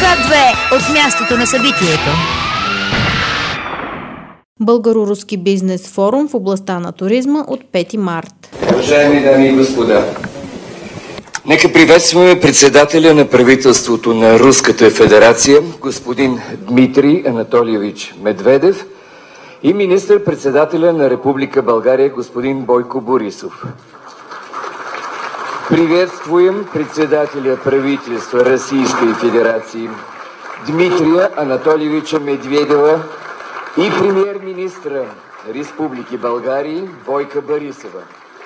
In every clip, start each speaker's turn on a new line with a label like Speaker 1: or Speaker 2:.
Speaker 1: К2 от мястото на събитието.
Speaker 2: Българо-руски бизнес форум в областта на туризма от 5 март.
Speaker 3: Уважаеми дами и господа, нека приветстваме председателя на правителството на Руската федерация, господин Дмитрий Анатольевич Медведев, и министър-председателя на Република България, господин Бойко Борисов. Приветствуем председателя правительства Российской Федерации Дмитрия Анатольевича Медведева и премьер-министра Республики България Бойко Борисова.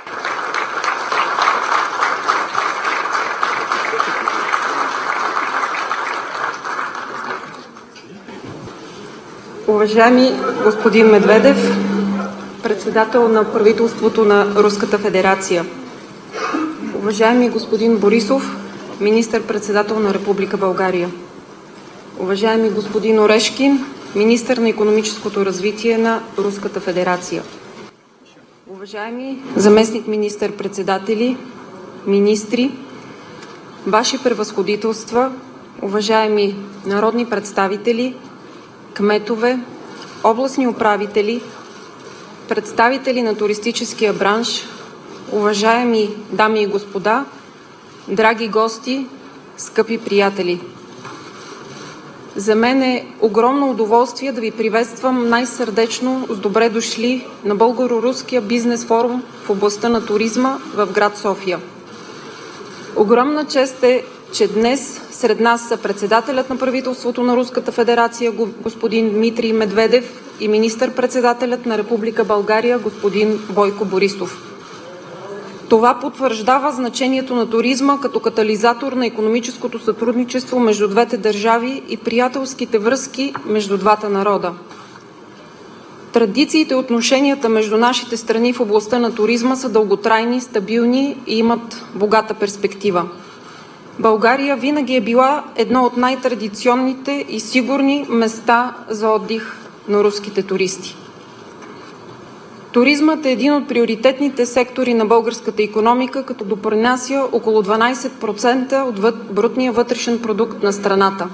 Speaker 4: Уважаеми господин Медведев, председател на правителството на Руската федерация, уважаеми господин Борисов, министър-председател на Република България, уважаеми господин Орешкин, министър на икономическото развитие на Руската федерация, уважаеми заместник министър-председатели, министри, ваши превъзходителства, уважаеми народни представители, кметове, областни управители, представители на туристическия бранш, уважаеми дами и господа, драги гости, скъпи приятели! За мен е огромно удоволствие да ви приветствам най-сърдечно с добре дошли на Българо-руския бизнес форум в областта на туризма в град София. Огромна чест е, че днес сред нас са председателят на правителството на Руската федерация господин Дмитрий Медведев и министър-председателят на Република България господин Бойко Борисов. Това потвърждава значението на туризма като катализатор на икономическото сътрудничество между двете държави и приятелските връзки между двата народа. Традициите и отношенията между нашите страни в областта на туризма са дълготрайни, стабилни и имат богата перспектива. България винаги е била едно от най-традиционните и сигурни места за отдих на руските туристи. Туризмът е един от приоритетните сектори на българската икономика, като допринася около 12% от брутния вътрешен продукт на страната.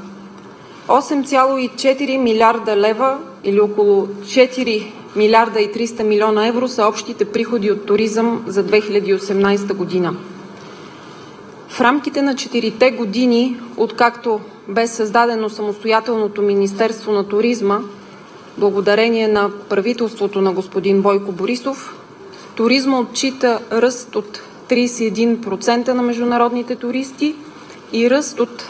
Speaker 4: 8,4 милиарда лева или около 4 милиарда и 300 милиона евро са общите приходи от туризъм за 2018 година. В рамките на 4-те години, откакто бе създадено самостоятелното Министерство на туризма, благодарение на правителството на господин Бойко Борисов, туризма отчита ръст от 31% на международните туристи и ръст от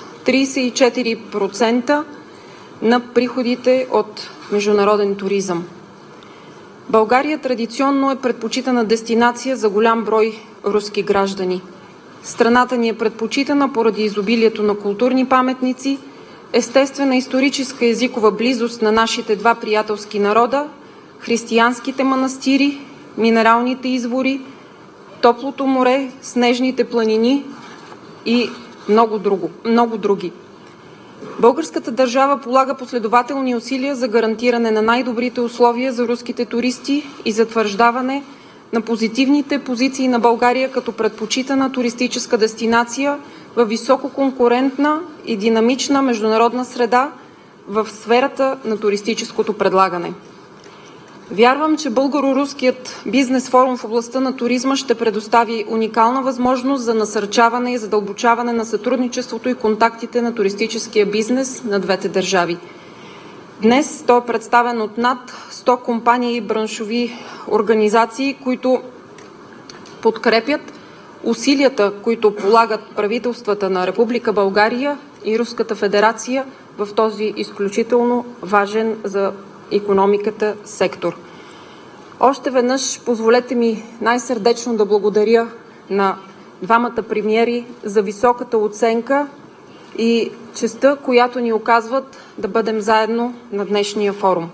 Speaker 4: 34% на приходите от международен туризъм. България традиционно е предпочитана дестинация за голям брой руски граждани. Страната ни е предпочитана поради изобилието на културни паметници, естествена историческа езикова близост на нашите два приятелски народа, християнските манастири, минералните извори, топлото море, снежните планини и много други. Българската държава полага последователни усилия за гарантиране на най-добрите условия за руските туристи и затвърждаване на позитивните позиции на България като предпочитана туристическа дестинация във висококонкурентна и динамична международна среда в сферата на туристическото предлагане. Вярвам, че Българо-руският бизнес форум в областта на туризма ще предостави уникална възможност за насърчаване и задълбочаване на сътрудничеството и контактите на туристическия бизнес на двете държави. Днес той е представен от над 100 компании и браншови организации, които подкрепят усилията, които полагат правителствата на Република България и Руската федерация в този изключително важен за икономиката сектор. Още веднъж позволете ми най-сърдечно да благодаря на двамата премиери за високата оценка и честта, която ни оказват да бъдем заедно на днешния форум.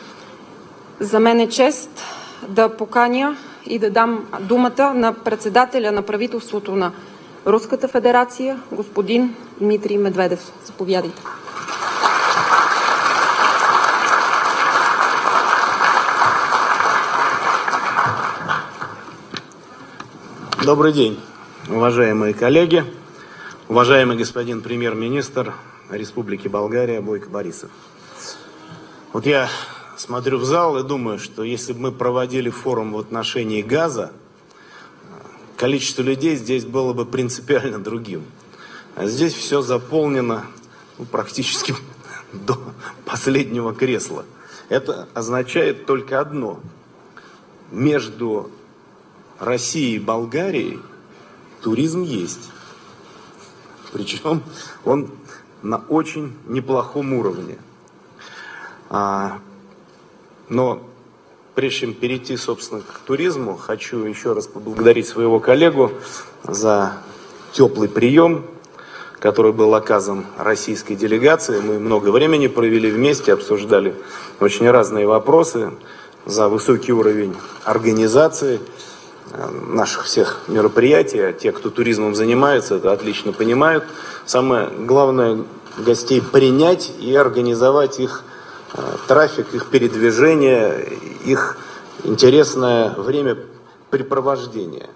Speaker 4: За мен е чест да поканя и да дам думата на председателя на правителството на Руската федерация, господин Дмитрий Медведев. Заповядайте.
Speaker 5: Добрый день, уважаемые коллеги, уважаемый господин премьер-министр Республики Болгария Бойко Борисов. Вот я смотрю в зал и думаю, что если бы мы проводили форум в отношении газа, количество людей здесь было бы принципиально другим. А здесь все заполнено практически до последнего кресла. Это означает только одно. Между Россией и Болгарией туризм есть. Причем он на очень неплохом уровне. Но прежде чем перейти, собственно, к туризму, хочу еще раз поблагодарить своего коллегу за теплый прием, который был оказан российской делегации. Мы много времени провели вместе, обсуждали очень разные вопросы, за высокий уровень организации наших всех мероприятий. А те, кто туризмом занимается, это отлично понимают. Самое главное — гостей принять и организовать их трафик, их передвижение, их интересное времяпрепровождение.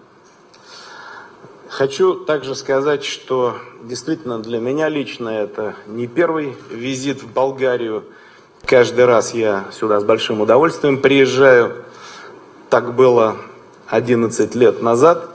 Speaker 5: Хочу также сказать, что действительно для меня лично это не первый визит в Болгарию. Каждый раз я сюда с большим удовольствием приезжаю. Так было 11 лет назад.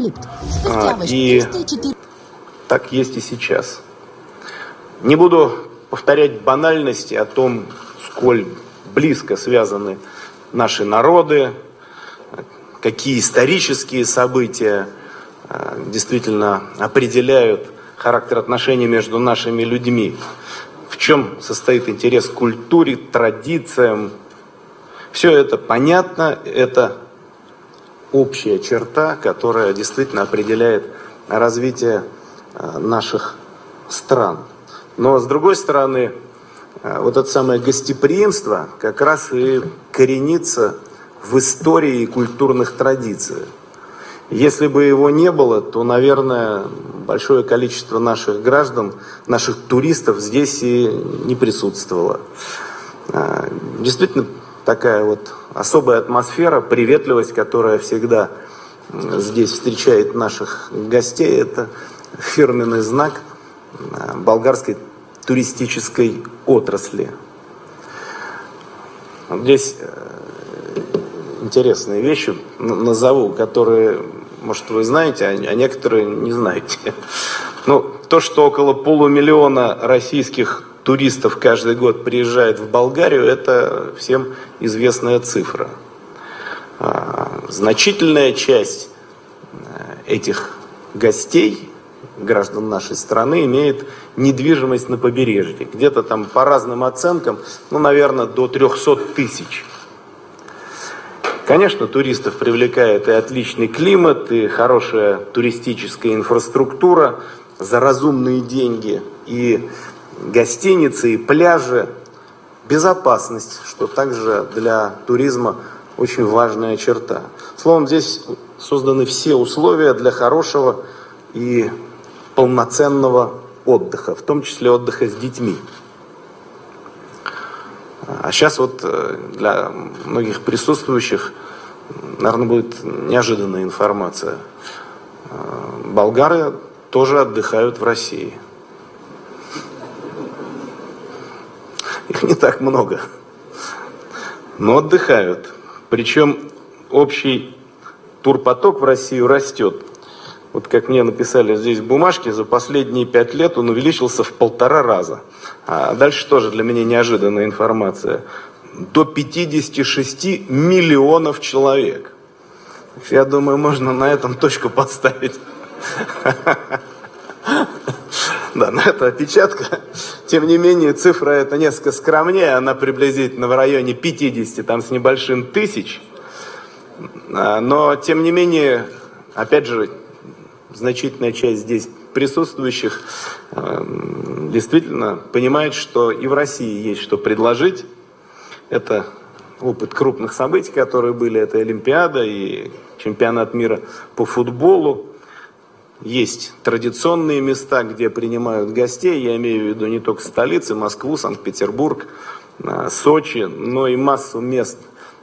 Speaker 5: И так есть и сейчас. Не буду повторять банальности о том, сколь близко связаны наши народы, какие исторические события действительно определяют характер отношений между нашими людьми, в чем состоит интерес к культуре, традициям. Все это понятно, это общая черта, которая действительно определяет развитие наших стран. Но с другой стороны, вот это самое гостеприимство как раз и коренится в истории и культурных традициях. Если бы его не было, то, наверное, большое количество наших граждан, наших туристов здесь и не присутствовало. Действительно, такая вот особая атмосфера, приветливость, которая всегда здесь встречает наших гостей, это фирменный знак болгарской туристической отрасли. Здесь интересные вещи назову, которые, может, вы знаете, а некоторые не знаете. Ну, то, что около 500 000 российских туристов каждый год приезжает в Болгарию, это всем известная цифра. Значительная часть этих гостей, граждан нашей страны, имеет недвижимость на побережье. Где-то там по разным оценкам, наверное, до 300 000. Конечно, туристов привлекает и отличный климат, и хорошая туристическая инфраструктура за разумные деньги, и гостиницы, и пляжи, безопасность, что также для туризма очень важная черта. Словом, здесь созданы все условия для хорошего и полноценного отдыха, в том числе отдыха с детьми. А сейчас вот для многих присутствующих, наверное, будет неожиданная информация. Болгары тоже отдыхают в России. Их не так много, но отдыхают. Причем общий турпоток в Россию растет. Вот как мне написали здесь в бумажке, за последние 5 лет он увеличился в 1,5 раза. А дальше тоже для меня неожиданная информация. До 56 миллионов человек. Я думаю, можно на этом точку поставить. Да, но это опечатка. Тем не менее, цифра эта несколько скромнее. Она приблизительно в районе 50, там с небольшим тысяч. Но, тем не менее, опять же, значительная часть здесь присутствующих действительно понимает, что и в России есть что предложить. Это опыт крупных событий, которые были. Это Олимпиада и чемпионат мира по футболу. Есть традиционные места, где принимают гостей. Я имею в виду не только столицы, Москву, Санкт-Петербург, Сочи, но и массу мест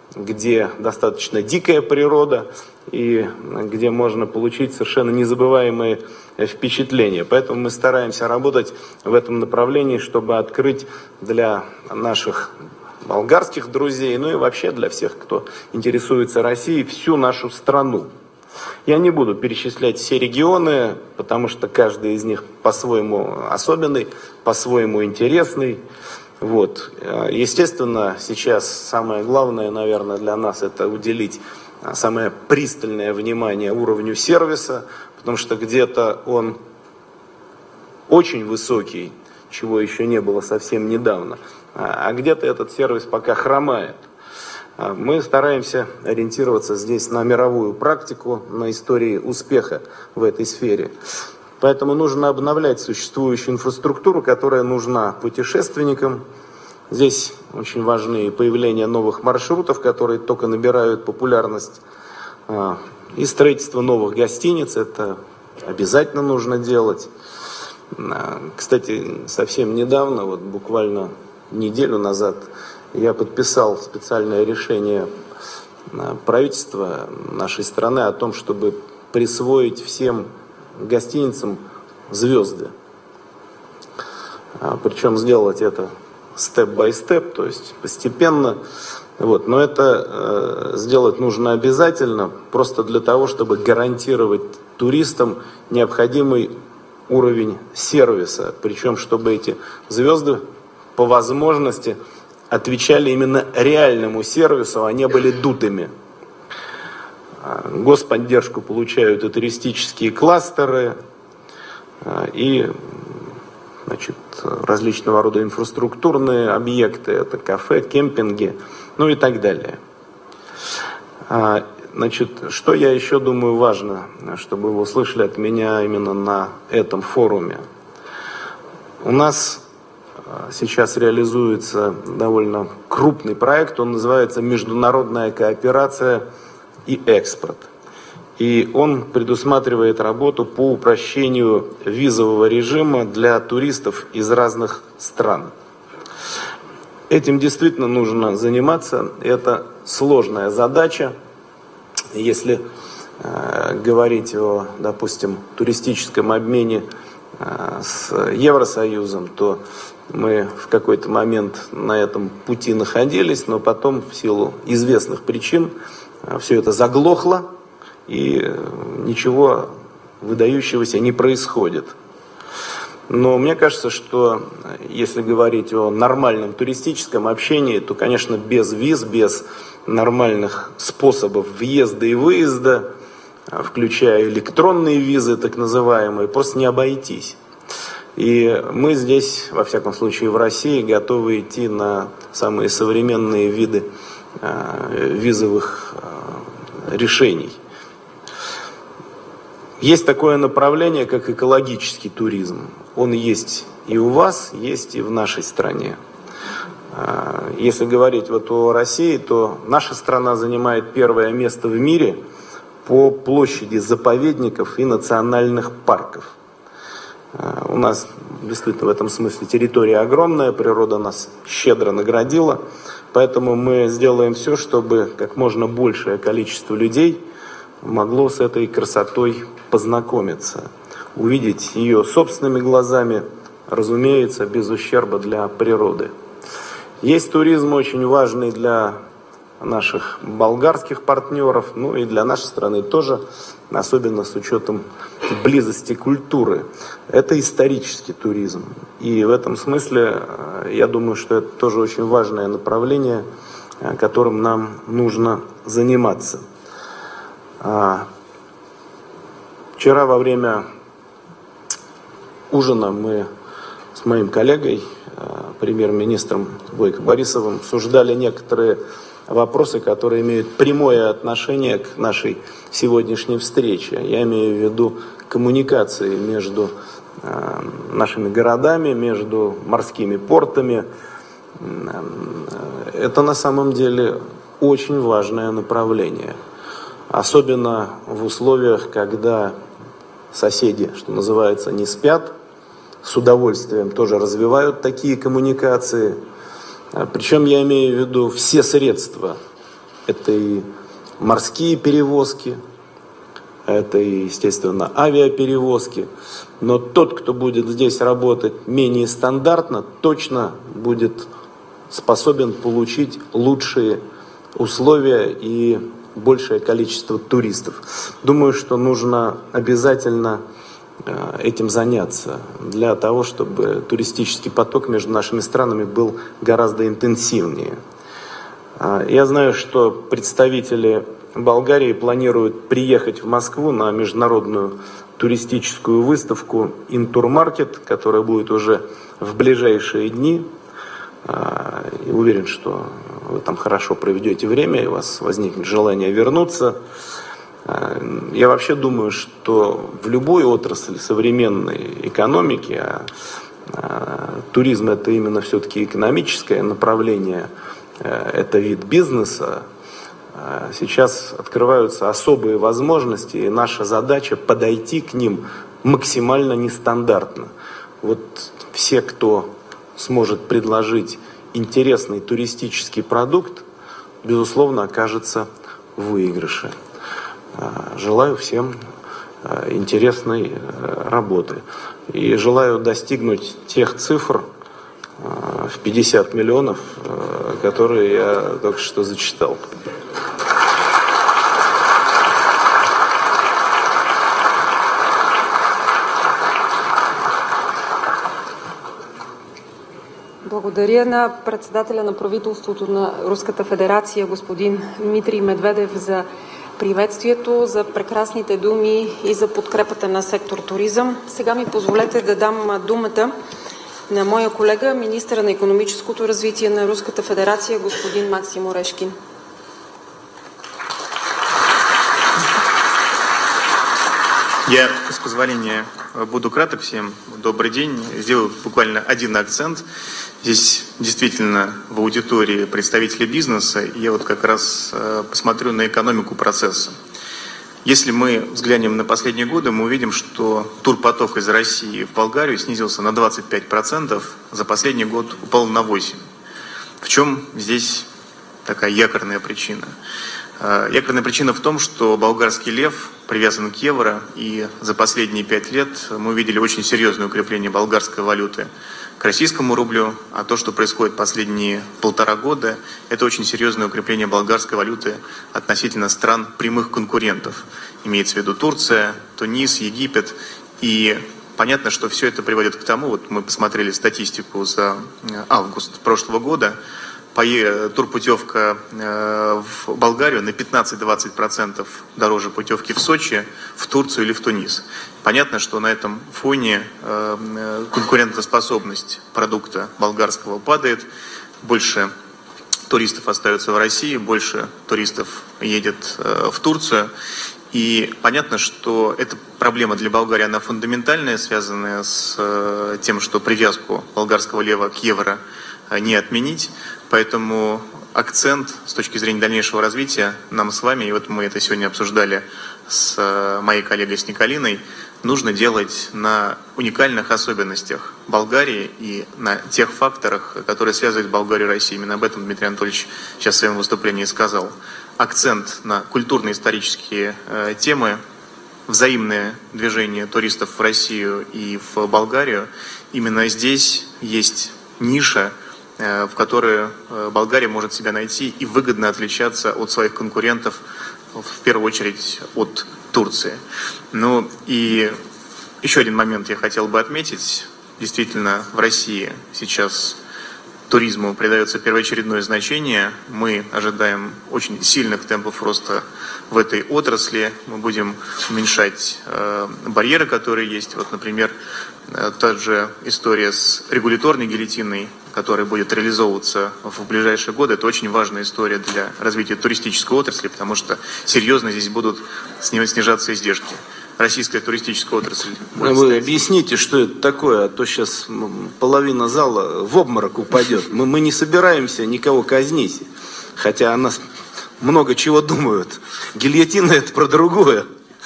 Speaker 5: где достаточно дикая природа и где можно получить совершенно незабываемые впечатления. Поэтому мы стараемся работать в этом направлении, чтобы открыть для наших болгарских друзей, ну и вообще для всех, кто интересуется Россией, всю нашу страну. Я не буду перечислять все регионы, потому что каждый из них по-своему особенный, по-своему интересный. Вот. Естественно, сейчас самое главное, наверное, для нас это уделить самое пристальное внимание уровню сервиса, потому что где-то он очень высокий, чего еще не было совсем недавно, а где-то этот сервис пока хромает. Мы стараемся ориентироваться здесь на мировую практику, на истории успеха в этой сфере. Поэтому нужно обновлять существующую инфраструктуру, которая нужна путешественникам. Здесь очень важны появление новых маршрутов, которые только набирают популярность. И строительство новых гостиниц, это обязательно нужно делать. Кстати, совсем недавно, вот буквально неделю назад, я подписал специальное решение правительства нашей страны о том, чтобы присвоить всем гостиницам звезды. Причем сделать это степ-бай-степ, то есть постепенно. Вот. Но это сделать нужно обязательно, просто для того, чтобы гарантировать туристам необходимый уровень сервиса. Причем, чтобы эти звезды по возможности отвечали именно реальному сервису, а не были дутыми. Господдержку получают и туристические кластеры, и различного рода инфраструктурные объекты, это кафе, кемпинги, ну и так далее. Что я еще думаю важно, чтобы вы услышали от меня именно на этом форуме. У нас сейчас реализуется довольно крупный проект, он называется «Международная кооперация и экспорт». И он предусматривает работу по упрощению визового режима для туристов из разных стран. Этим действительно нужно заниматься, это сложная задача. Если говорить о, допустим, туристическом обмене с Евросоюзом, то мы в какой-то момент на этом пути находились, но потом в силу известных причин все это заглохло, и ничего выдающегося не происходит. Но мне кажется, что если говорить о нормальном туристическом общении, то, конечно, без виз, без нормальных способов въезда и выезда, включая электронные визы, так называемые, просто не обойтись. И мы здесь, во всяком случае в России, готовы идти на самые современные виды визовых решений. Есть такое направление, как экологический туризм. Он есть и у вас, есть и в нашей стране. Если говорить вот о России, то наша страна занимает первое место в мире по площади заповедников и национальных парков. У нас действительно в этом смысле территория огромная, природа нас щедро наградила, поэтому мы сделаем все, чтобы как можно большее количество людей могло с этой красотой познакомиться, увидеть ее собственными глазами, разумеется, без ущерба для природы. Есть туризм очень важный для наших болгарских партнеров, ну и для нашей страны тоже, особенно с учетом близости культуры. Это исторический туризм. И в этом смысле, я думаю, что это тоже очень важное направление, которым нам нужно заниматься. Вчера во время ужина мы с моим коллегой, премьер-министром Бойко Борисовым, обсуждали некоторые вопросы, которые имеют прямое отношение к нашей сегодняшней встрече. Я имею в виду коммуникации между нашими городами, между морскими портами. Это на самом деле очень важное направление. Особенно в условиях, когда соседи, что называется, не спят, с удовольствием тоже развивают такие коммуникации. Причем я имею в виду все средства Это и морские перевозки, это и, естественно, авиаперевозки. Но тот, кто будет здесь работать менее стандартно, точно будет способен получить лучшие условия и большее количество туристов. Думаю, что нужно обязательно этим заняться для того, чтобы туристический поток между нашими странами был гораздо интенсивнее. Я знаю, что представители Болгарии планируют приехать в Москву на международную туристическую выставку «Интурмаркет», которая будет уже в ближайшие дни. И уверен, что вы там хорошо проведете время, и у вас возникнет желание вернуться. Я вообще думаю, что в любой отрасли современной экономики, туризм это именно все-таки экономическое направление, это вид бизнеса, сейчас открываются особые возможности, и наша задача подойти к ним максимально нестандартно. Вот все, кто сможет предложить интересный туристический продукт, безусловно, окажется в выигрыше. Желаю всем интересной работы. И желаю достигнуть тех цифр в 50 миллионов, которые я только что зачитал.
Speaker 4: Благодаря на председателя на правителството на Руската федерация господин Дмитрий Медведев за приветствието, за прекрасните думи и за подкрепата на сектор туризъм. Сега ми позволете да дам думата на моя колега, министъра на икономическото развитие на Руската федерация, господин Максим Орешкин.
Speaker 6: Я, с позволения, буду краток всем. Добрый день. Сделаю буквально один акцент. Здесь действительно в аудитории представители бизнеса. И я вот как раз посмотрю на экономику процесса. Если мы взглянем на последние годы, мы увидим, что турпоток из России в Болгарию снизился на 25%, за последний год упал на 8%. В чем здесь такая якорная причина? Якорная причина в том, что болгарский лев привязан к евро, и за последние 5 лет мы увидели очень серьезное укрепление болгарской валюты к российскому рублю, а то, что происходит последние 1,5 года, это очень серьезное укрепление болгарской валюты относительно стран прямых конкурентов. Имеется в виду Турция, Тунис, Египет. И понятно, что все это приводит к тому, вот мы посмотрели статистику за август прошлого года, турпутевка в Болгарию на 15-20% дороже путевки в Сочи, в Турцию или в Тунис. Понятно, что на этом фоне конкурентоспособность продукта болгарского падает, больше туристов остается в России, больше туристов едет в Турцию. И понятно, что эта проблема для Болгарии, она фундаментальная, связанная с тем, что привязку болгарского лева к евро не отменить. Поэтому акцент с точки зрения дальнейшего развития нам с вами, и вот мы это сегодня обсуждали с моей коллегой с Николиной, нужно делать на уникальных особенностях Болгарии и на тех факторах, которые связывают Болгарию и Россию. Именно об этом Дмитрий Анатольевич сейчас в своем выступлении сказал. Акцент на культурно-исторические темы, взаимное движение туристов в Россию и в Болгарию. Именно здесь есть ниша, в которой Болгария может себя найти и выгодно отличаться от своих конкурентов, в первую очередь от Турции. Ну и еще один момент я хотел бы отметить. Действительно, в России сейчас туризму придается первоочередное значение. Мы ожидаем очень сильных темпов роста в этой отрасли. Мы будем уменьшать барьеры, которые есть. Вот, например, та же история с регуляторной гильотиной, которая будет реализовываться в ближайшие годы. Это очень важная история для развития туристической отрасли, потому что серьезно здесь будут снижаться издержки. Российская туристическая отрасль.
Speaker 5: Вы объясните, что это такое, а то сейчас половина зала в обморок упадет. Мы не собираемся никого казнить, хотя о нас много чего думают. Гильотина — это про другое.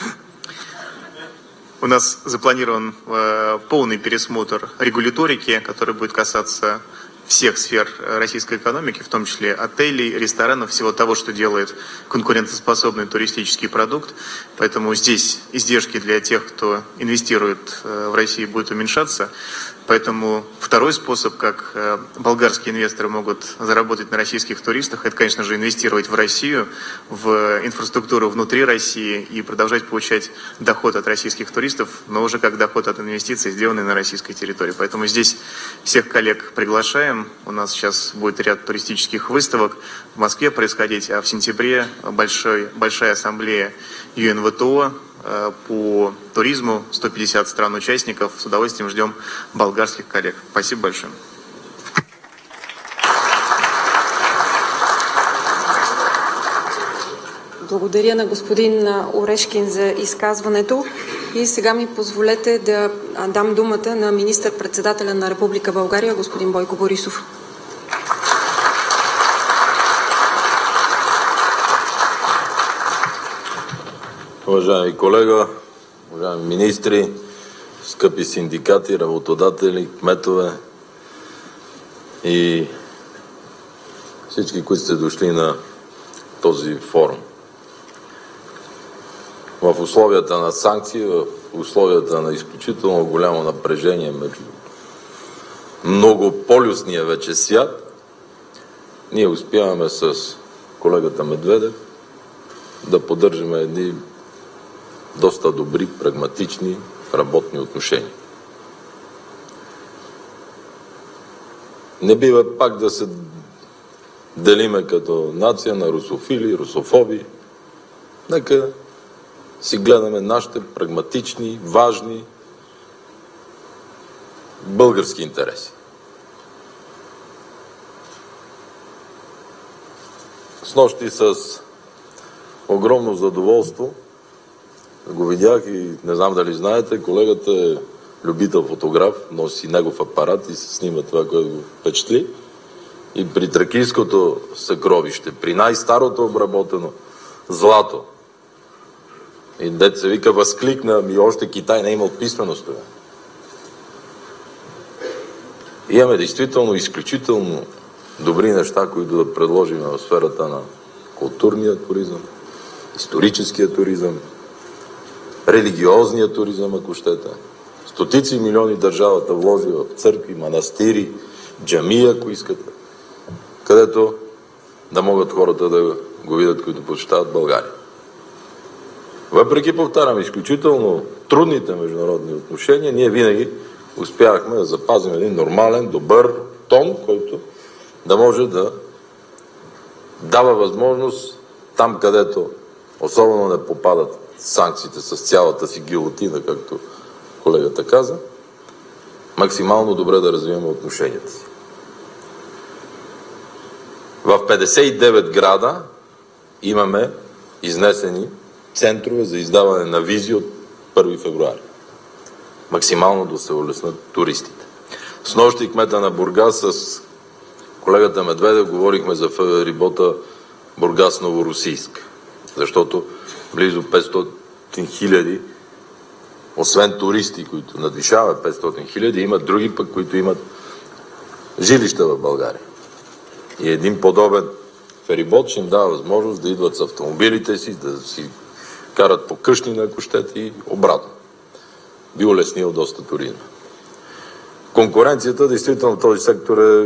Speaker 6: У нас запланирован полный пересмотр регуляторики, который будет касаться всех сфер российской экономики, в том числе отелей, ресторанов, всего того, что делает конкурентоспособный туристический продукт. Поэтому здесь издержки для тех, кто инвестирует в Россию, будут уменьшаться. Поэтому второй способ, как болгарские инвесторы могут заработать на российских туристах, это, конечно же, инвестировать в Россию, в инфраструктуру внутри России и продолжать получать доход от российских туристов, но уже как доход от инвестиций, сделанный на российской территории. Поэтому здесь всех коллег приглашаем. У нас сейчас будет ряд туристических выставок в Москве происходить, а в сентябре большая ассамблея ЮНВТО по туризму, 150 стран-участников. С удовольствием ждем болгарских коллег. Спасибо большое.
Speaker 4: Благодаря на господин Орешкин за изказването и сега ми позволете да дам думата на министър-председателя на Република България, господин Бойко Борисов.
Speaker 7: Уважаеми колега, уважаеми министри, скъпи синдикати, работодатели, кметове и всички, които сте дошли на този форум. В условията на санкции, в условията на изключително голямо напрежение между многополюсния вече свят, ние успяваме с колегата Медведев да поддържаме едни доста добри, прагматични, работни отношения. Не бива пак да се делиме като нация на русофили, русофоби. Нека си гледаме нашите прагматични, важни български интереси. Снощи с огромно задоволство го видях и не знам дали знаете, колегата е любител фотограф, носи негов апарат и се снима това, което го впечатли. И при Тракийското съкровище, при най-старото обработено злато, и дет се вика, възкликна, ми още Китай не е имал писменост това. Имаме действително изключително добри неща, които да предложим в сферата на културния туризъм, историческия туризъм, религиозния туризъм, ако щете. Стотици милиони държавата вложи в църкви, манастири, джамии, ако искате, където да могат хората да го видят, които посещават България. Въпреки, повтарям, изключително трудните международни отношения, ние винаги успяхме да запазим един нормален, добър тон, който да може да дава възможност там, където особено не попадат санкциите с цялата си гилотина, както колегата каза, максимално добре да развиваме отношенията си. В 59 града имаме изнесени центрове за издаване на визи от 1 февруари. Максимално да се улеснат туристите. Снощи кмета на Бургас с колегата Медведев говорихме за ферибота Бургас-Новоросийск, защото близо 500 хиляди, освен туристи, които надвишават 500 хиляди, имат други пък, които имат жилища в България. И един подобен ферибот ще им дава възможност да идват с автомобилите си, да си карат по къщни, ако щете, и обратно. Би улеснил доста туризма. Конкуренцията, действително, този сектор е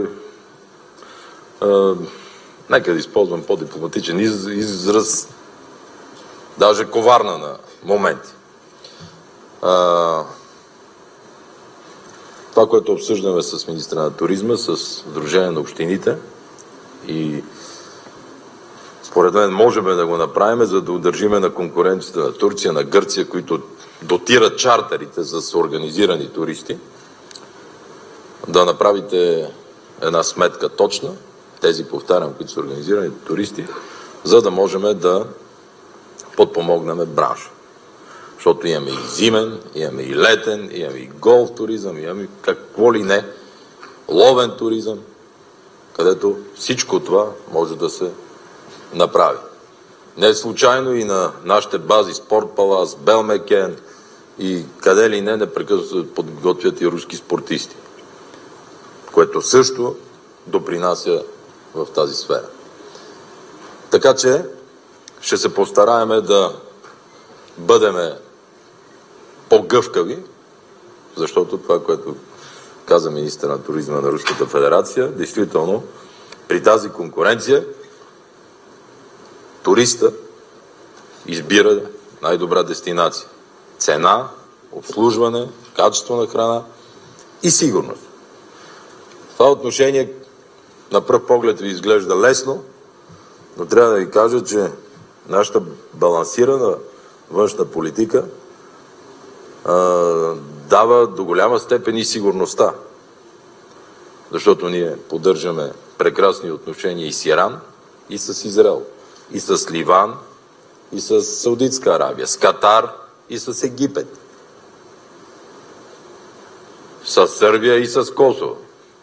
Speaker 7: нека да използвам по-дипломатичен израз, даже коварна на моменти. Това, което обсъждаме с министра на туризма, с Сдружение на общините и според мен можем да го направим, за да удържиме на конкуренцията на Турция, на Гърция, които дотират чартерите с организирани туристи, да направите една сметка точна, тези, повтарям, които са организирани туристи, за да можем да подпомогнем бранша. Защото имаме и зимен, имаме и летен, имаме и голф туризъм, имаме какво ли не, ловен туризъм, където всичко това може да се направи. Не случайно и на нашите бази Спорт Палас, Белмекен и къде ли не непрекъснато подготвят и руски спортисти, което също допринася в тази сфера. Така че ще се постараем да бъдем по-гъвкави, защото това, което каза министър на туризма на Руската федерация, действително при тази конкуренция туриста избира най-добра дестинация. Цена, обслужване, качество на храна и сигурност. В това отношение на пръв поглед ви изглежда лесно, но трябва да ви кажа, че нашата балансирана външна политика дава до голяма степен и сигурността. Защото ние поддържаме прекрасни отношения и с Иран, и с Израел, и с Ливан, и с Саудитска Арабия, с Катар и с Египет, с Сърбия и с Косово.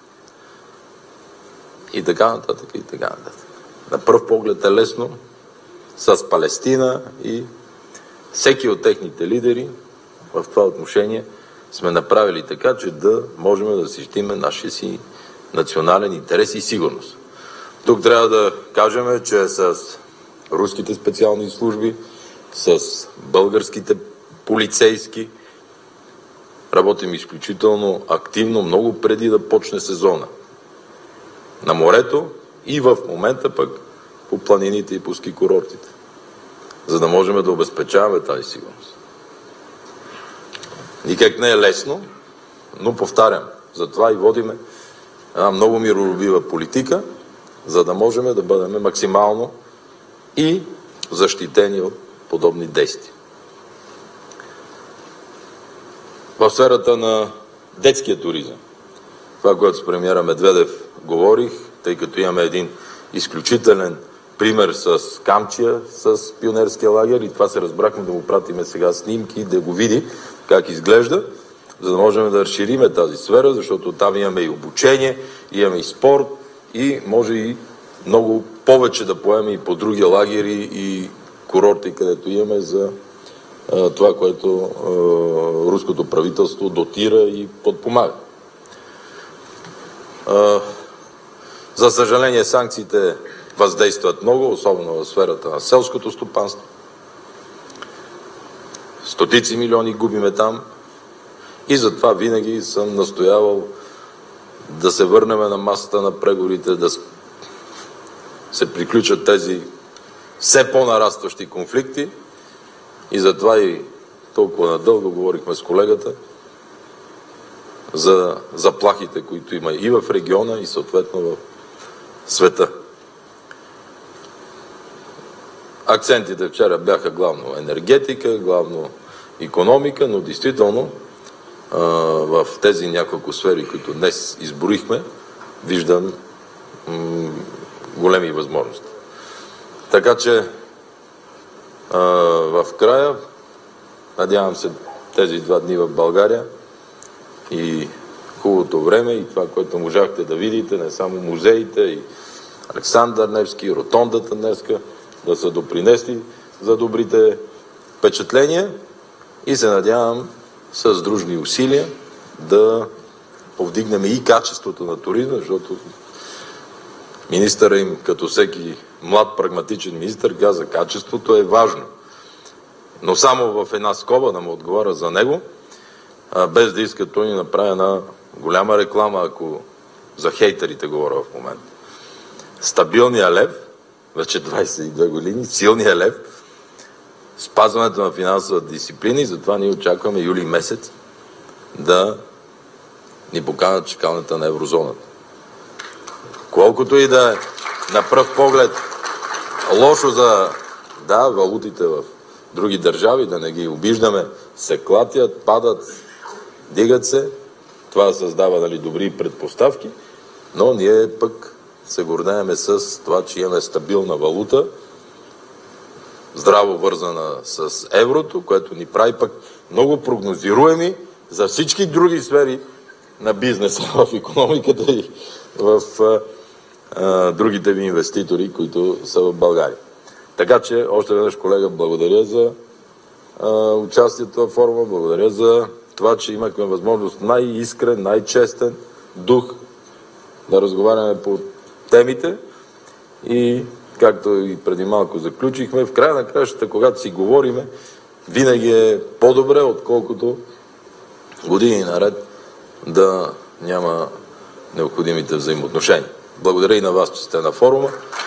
Speaker 7: И така нататък, и така нататък. На пръв поглед е лесно с Палестина и всеки от техните лидери в това отношение сме направили така, че да можем да защитим нашия си национален интерес и сигурност. Тук трябва да кажем, че с руските специални служби, с българските полицейски работим изключително активно, много преди да почне сезона. На морето и в момента пък по планините и по ски курортите, за да можем да обезпечаваме тази сигурност. Никак не е лесно, но повтарям, затова и водиме една много миролюбива политика, за да можем да бъдем максимално и защитени от подобни действия. В сферата на детския туризъм, това, което с премиера Медведев говорих, тъй като имаме един изключителен пример с Камчия, с пионерския лагер и това се разбрахме да му пратиме сега снимки, да го види как изглежда, за да можем да разшириме тази сфера, защото там имаме и обучение, имаме и спорт и може и много повече да поеме и по други лагери и курорти, където имаме за това, което руското правителство дотира и подпомага. За съжаление, санкциите въздействат много, особено в сферата на селското стопанство. Стотици милиони губиме там и затова винаги съм настоявал да се върнем на масата на преговорите, да се приключат тези все по-нарастващи конфликти и затова и толкова надълго говорихме с колегата за заплахите, които има и в региона, и съответно в света. Акцентите вчера бяха главно енергетика, главно икономика, но действително в тези няколко сфери, които днес изборихме, виждам големи възможности. Така че в края, надявам се тези 2 дни в България и хубавото време и това, което можахте да видите, не само музеите и Александър Невски, и ротондата днеска, да са допринесли за добрите впечатления и се надявам с дружни усилия да повдигнем и качеството на туризма, защото министъра им, като всеки млад прагматичен министър, каза, качеството е важно. Но само в една скоба да му отговоря за него, без да иска той ни направи една голяма реклама, ако за хейтерите говоря в момента. Стабилният лев, вече 22 години, силният лев, спазването на финансова дисциплина и затова ние очакваме юли месец да ни поканат чакалната на еврозоната. Колкото и да е на пръв поглед лошо за валутите в други държави, да не ги обиждаме, се клатят, падат, дигат се, това създава добри предпоставки, но ние пък се гордееме с това, че имаме стабилна валута, здраво вързана с еврото, което ни прави пък много прогнозируеми за всички други сфери на бизнеса, в икономиката и в другите ви инвеститори, които са в България. Така че, още веднъж, колега, благодаря за участието в форума, благодаря за това, че имахме възможност най-искрен, най-честен дух да разговаряме по темите и, както и преди малко заключихме, в края на кращата, когато си говориме, винаги е по-добре, отколкото години наред да няма необходимите взаимоотношения. Благодаря и на вас, че сте на форума.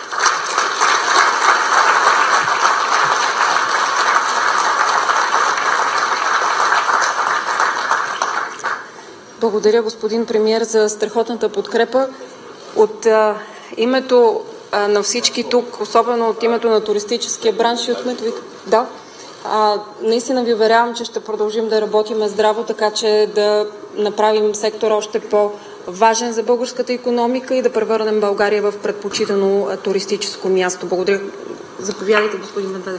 Speaker 4: Благодаря, господин премиер, за страхотната подкрепа. От името на всички тук, особено от името на туристическия бранш и от кметовете. Да. Наистина ви уверявам, че ще продължим да работим здраво, така че да направим сектора още по-важен за българската икономика и да превърнем България в предпочитано туристическо място. Благодаря. Заповядайте, господин Медведев.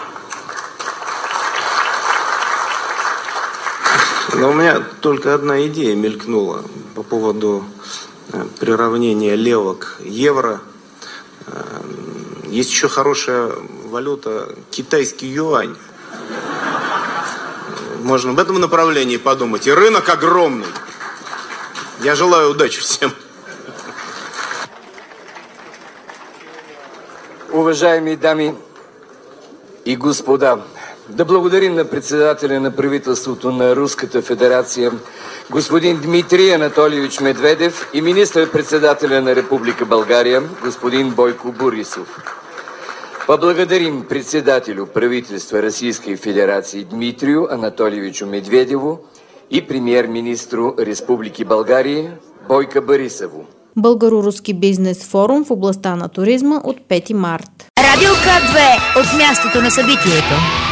Speaker 5: Но у меня только одна идея мелькнула по поводу приравнения лева к евро. Есть еще хорошая валюта китайский юань. Можно в этом направлении подумать. И рынок огромный. Я желаю удачи всем.
Speaker 3: Уважаеми дами и господа, да благодарим на председателя на правителството на Руската федерация, господин Дмитрий Анатольевич Медведев, и министър-председателя на Република България, господин Бойко Борисов. Поблагодарим председателю правительства Российской Федерации Дмитрию Анатольевичу Медведеву и премьер-министру Республики България Бойко Борисову.
Speaker 2: Българо-руски бизнес форум в областта на туризма от 5 март.
Speaker 1: Радио К2 от мястото на събитието.